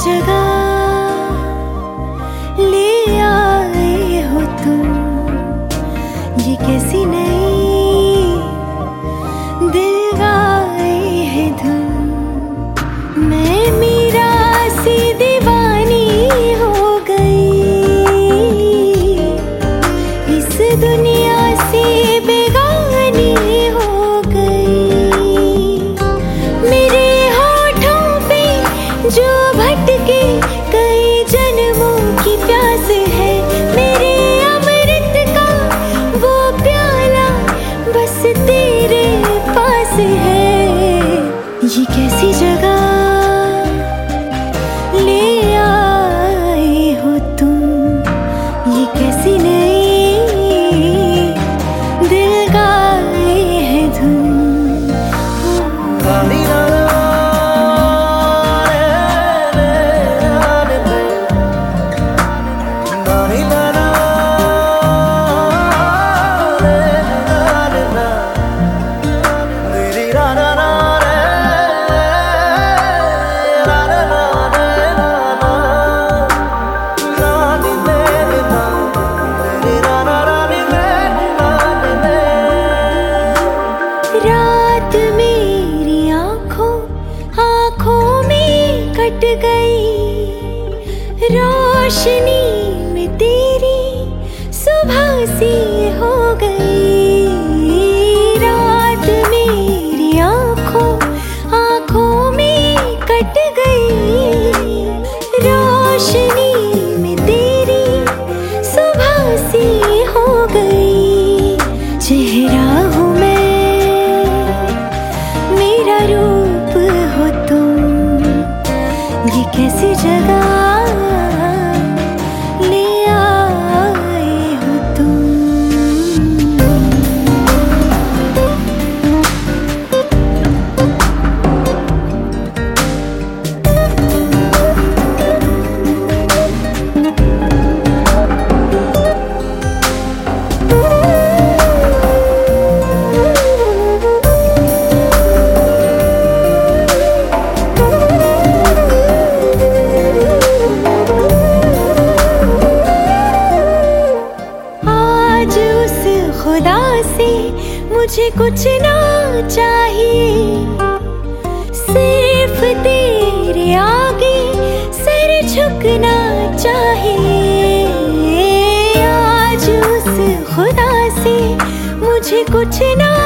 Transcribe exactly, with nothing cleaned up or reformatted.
जगह ले आए हो तुम, ये कैसी नई दिल गाए है धुन। मैं मीरा सी दीवानी हो गई, इस दुनिया से बेगानी हो गई। मेरे होठों पे जो भटके कई जन्मों की प्यास है, मेरे अमृत का वो प्याला बस तेरे पास है। ये कैसी जगह ले आए हो तुम, ये कैसी नई दिल गाए है धुन। रात मेरी आँखों आँखों में कट गई, रोशनी में तेरी सुबह सी हो गई। रात मेरी आँखों आँखों में कट गई, रोशनी में तेरी सुबह सी हो गई। चेहरा हूँ मैं, मेरा रूप हो तुम, ये कैसी जगह ले आए हो तुम। खुदा से मुझे कुछ ना चाहिए, सिर्फ तेरे आगे सिर झुकना चाहिए। आज उस खुदा से मुझे कुछ ना